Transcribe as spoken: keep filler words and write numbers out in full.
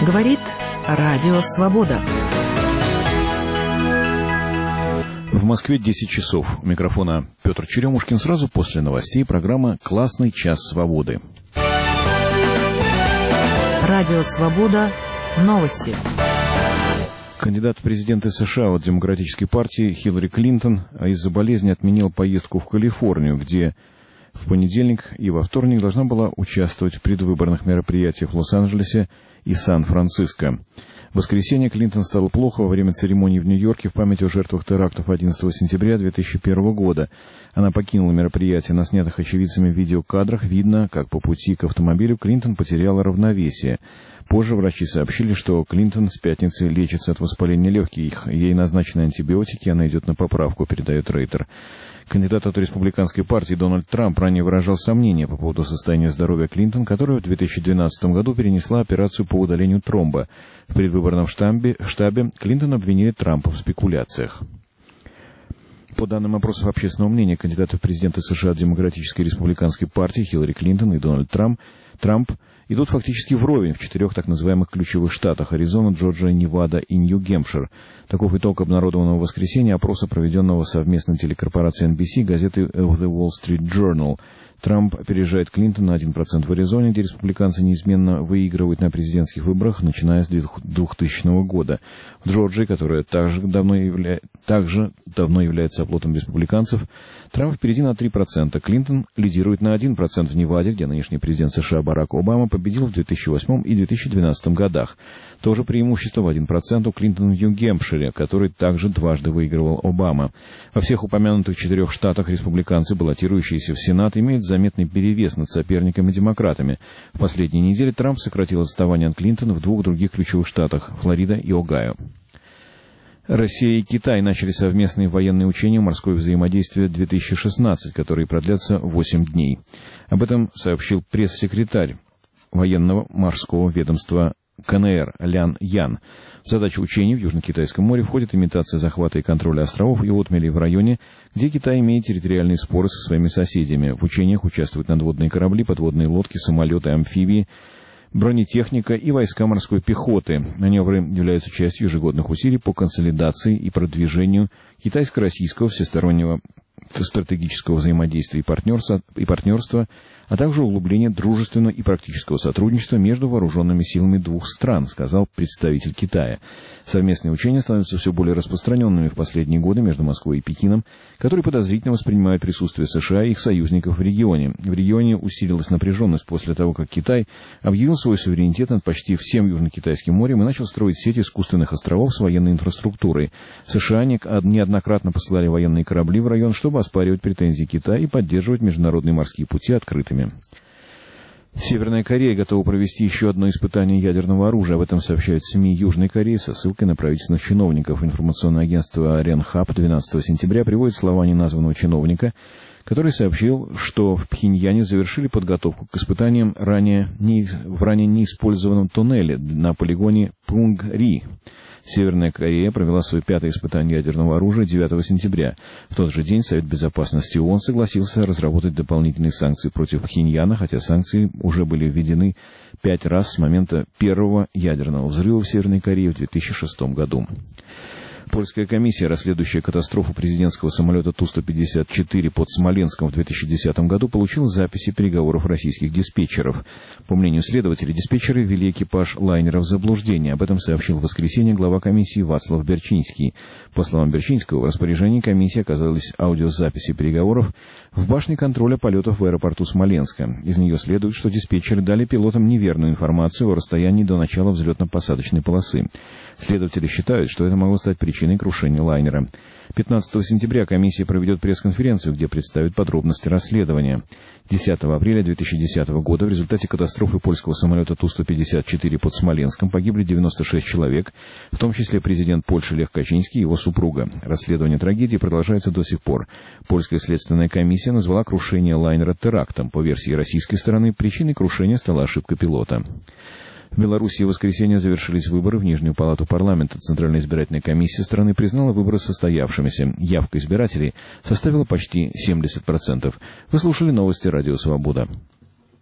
Говорит Радио Свобода. В Москве десять часов. У микрофона Петр Черемушкин. Сразу после новостей программа «Классный час свободы». Радио Свобода. Новости. Кандидат в президенты США от Демократической партии Хиллари Клинтон из-за болезни отменил поездку в Калифорнию, где в понедельник и во вторник должна была участвовать в предвыборных мероприятиях в Лос-Анджелесе и Сан-Франциско. В воскресенье Клинтон стало плохо во время церемонии в Нью-Йорке в память о жертвах терактов одиннадцатого сентября две тысячи первого года. Она покинула мероприятие. На снятых очевидцами видеокадрах видно, как по пути к автомобилю Клинтон потеряла равновесие. Позже врачи сообщили, что Клинтон с пятницы лечится от воспаления легких. Ей назначены антибиотики, она идет на поправку, передает Рейтер. Кандидат от республиканской партии Дональд Трамп ранее выражал сомнения по поводу состояния здоровья Клинтон, которая в две тысячи двенадцатом году перенесла операцию по удалению тромба. В предвыборном штабе, штабе Клинтон обвинили Трампа в спекуляциях. По данным опросов общественного мнения, кандидаты в президенты США от Демократической и Республиканской партии Хиллари Клинтон и Дональд Трамп, Трамп идут фактически вровень в четырех так называемых ключевых штатах – Аризона, Джорджия, Невада и Нью-Гэмпшир. Таков итог обнародованного в воскресенье опроса, проведенного совместной телекорпорацией эн би си, газеты The Wall Street Journal. Трамп опережает Клинтон на один процент в Аризоне, где республиканцы неизменно выигрывают на президентских выборах, начиная с двухтысячного года. В Джорджии, которая также давно, явля... также давно является оплотом республиканцев, Трамп впереди на три процента. Клинтон лидирует на один процент в Неваде, где нынешний президент США Барак Обама победил в две тысячи восьмом и две тысячи двенадцатом годах. Тоже преимущество в один процент у Клинтона в Нью-Гэмпшире, который также дважды выигрывал Обама. Во всех упомянутых четырех штатах республиканцы, баллотирующиеся в Сенат, имеют заметный перевес над соперниками-демократами. В последние недели Трамп сократил отставание от Клинтона в двух других ключевых штатах – Флорида и Огайо. Россия и Китай начали совместные военные учения «Морское взаимодействие две тысячи шестнадцать», которые продлятся восемь дней. Об этом сообщил пресс-секретарь военного морского ведомства ка эн эр Лян Ян. В задачу учений в Южно-Китайском море входит имитация захвата и контроля островов и отмелей в районе, где Китай имеет территориальные споры со своими соседями. В учениях участвуют надводные корабли, подводные лодки, самолеты, амфибии, бронетехника и войска морской пехоты. Маневры являются частью ежегодных усилий по консолидации и продвижению китайско-российского всестороннего стратегического взаимодействия и партнерства, и партнерства, а также углубление дружественного и практического сотрудничества между вооруженными силами двух стран, сказал представитель Китая. Совместные учения становятся все более распространенными в последние годы между Москвой и Пекином, которые подозрительно воспринимают присутствие США и их союзников в регионе. В регионе усилилась напряженность после того, как Китай объявил свой суверенитет над почти всем Южно-Китайским морем и начал строить сеть искусственных островов с военной инфраструктурой. США неоднократно посылали военные корабли в район, чтобы оспаривать претензии Китая и поддерживать международные морские пути открытыми. Северная Корея готова провести еще одно испытание ядерного оружия. Об этом сообщают СМИ Южной Кореи со ссылкой на правительственных чиновников. Информационное агентство Ренхап двенадцатого сентября приводит слова неназванного чиновника, который сообщил, что в Пхеньяне завершили подготовку к испытаниям ранее не, в ранее неиспользованном туннеле на полигоне Пунгри. Северная Корея провела свое пятое испытание ядерного оружия девятого сентября. В тот же день Совет Безопасности ООН согласился разработать дополнительные санкции против Пхеньяна, хотя санкции уже были введены пять раз с момента первого ядерного взрыва в Северной Корее в две тысячи шестом году. Польская комиссия, расследующая катастрофу президентского самолета Ту сто пятьдесят четыре под Смоленском в две тысячи десятом году, получила записи переговоров российских диспетчеров. По мнению следователей, диспетчеры ввели экипаж лайнера в заблуждение. Об этом сообщил в воскресенье глава комиссии Вацлав Берчинский. По словам Берчинского, в распоряжении комиссии оказались аудиозаписи переговоров в башне контроля полетов в аэропорту Смоленска. Из нее следует, что диспетчеры дали пилотам неверную информацию о расстоянии до начала взлетно-посадочной полосы. Следователи считают, что это могло стать причиной крушения лайнера. пятнадцатого сентября комиссия проведет пресс-конференцию, где представит подробности расследования. десятого апреля две тысячи десятого года в результате катастрофы польского самолета Ту сто пятьдесят четыре под Смоленском погибли девяносто шесть человек, в том числе президент Польши Лех Качинский и его супруга. Расследование трагедии продолжается до сих пор. Польская следственная комиссия назвала крушение лайнера терактом. По версии российской стороны, причиной крушения стала ошибка пилота. В Беларуси в воскресенье завершились выборы в Нижнюю палату парламента. Центральная избирательная комиссия страны признала выборы состоявшимися. Явка избирателей составила почти семьдесят процентов. Вы слушали новости Радио Свобода.